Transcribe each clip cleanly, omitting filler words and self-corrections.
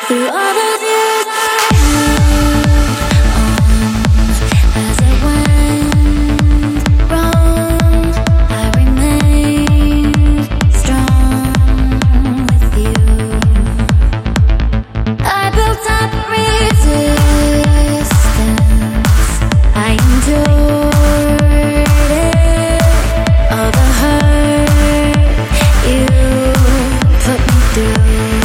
Through all those years I held on as it went wrong. I remained strong with you. I built up resistance. I endured it, all the hurt you put me through.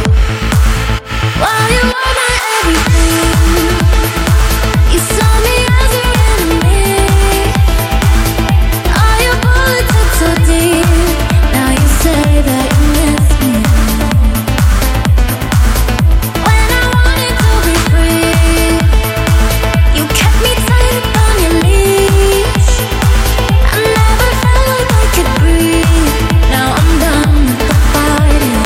While you were my everything, you saw me as your enemy. All your bullets hit so deep. Now you say that you miss me. When I wanted to be free, you kept me tight up on your leash. I never felt like I could breathe. Now I'm done with the fighting.